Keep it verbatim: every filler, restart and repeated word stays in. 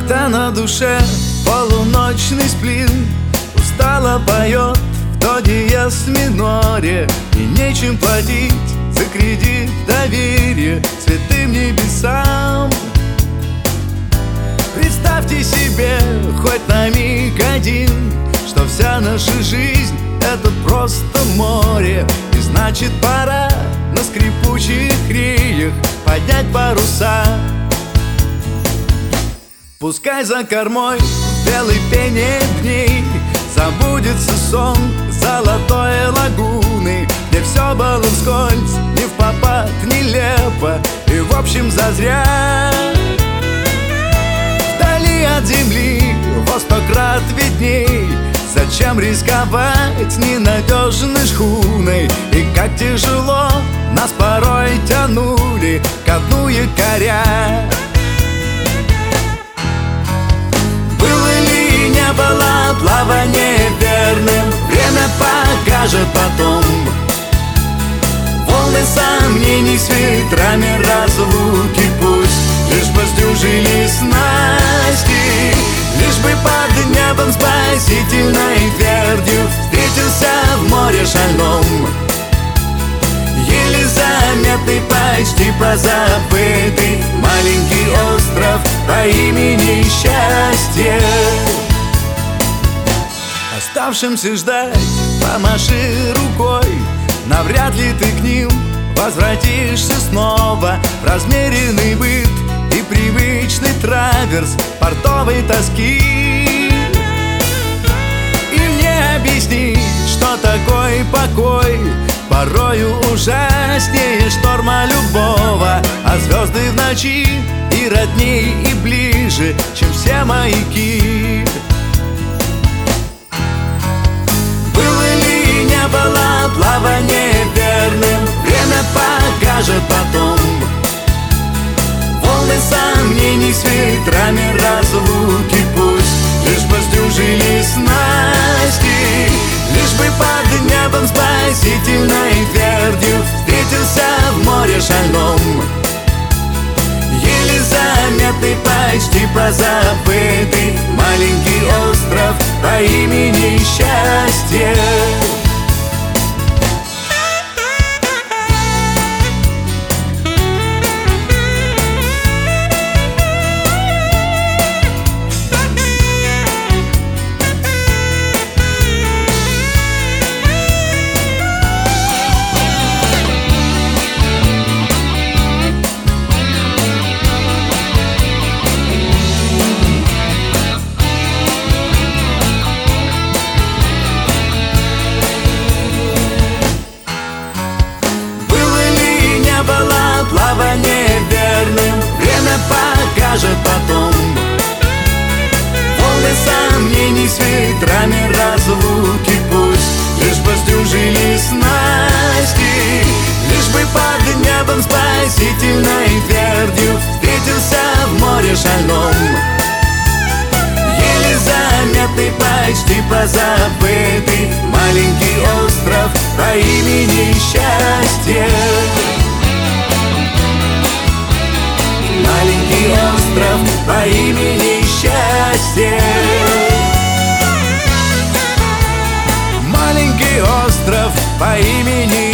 Когда на душе полуночный сплин устало поет в до диез миноре, и нечем платить за кредит доверия святым небесам. Представьте себе хоть на миг один, что вся наша жизнь — это просто море, и значит пора на скрипучих реях поднять паруса. Пускай за кормой в белой пене дней забудется сон золотой лагуны, где все было вскользь, не впопад, нелепо и в общем зазря. Вдали от земли во сто крат видней, зачем рисковать ненадежной шхуной? И как тяжело нас порой тянули ко дну якоря. Не было плавание верным, время покажет потом. Волны сомнений с ветрами разлуки пусть лишь бы сдюжили снасти, лишь бы под небом спасительной твердью встретился в море шальном еле заметный, почти позабытый маленький остров по имени Счастье. Оставшимся ждать помаши рукой, навряд ли ты к ним возвратишься снова в размеренный быт и привычный траверс портовой тоски. И мне объяснить, что такой покой порою ужаснее шторма любого, а звезды в ночи и родней, и ближе, чем все маяки. Было плавание верным, время покажет потом. Волны сомнений с ветрами разлуки пусть лишь бы сдюжили снасти, лишь бы под небом спасительной твердью встретился в море шальном еле заметный, почти позабытый маленький остров по имени Счастье. Плавание верным, время покажет потом. Волны сомнений с ветрами разлуки пусть лишь бы сдюжили снасти, лишь бы под небом спасительной твердью встретился в море шальном еле заметный, почти позабытый маленький остров по имени Счастье. Маленький остров по имени Счастье. Маленький остров по имени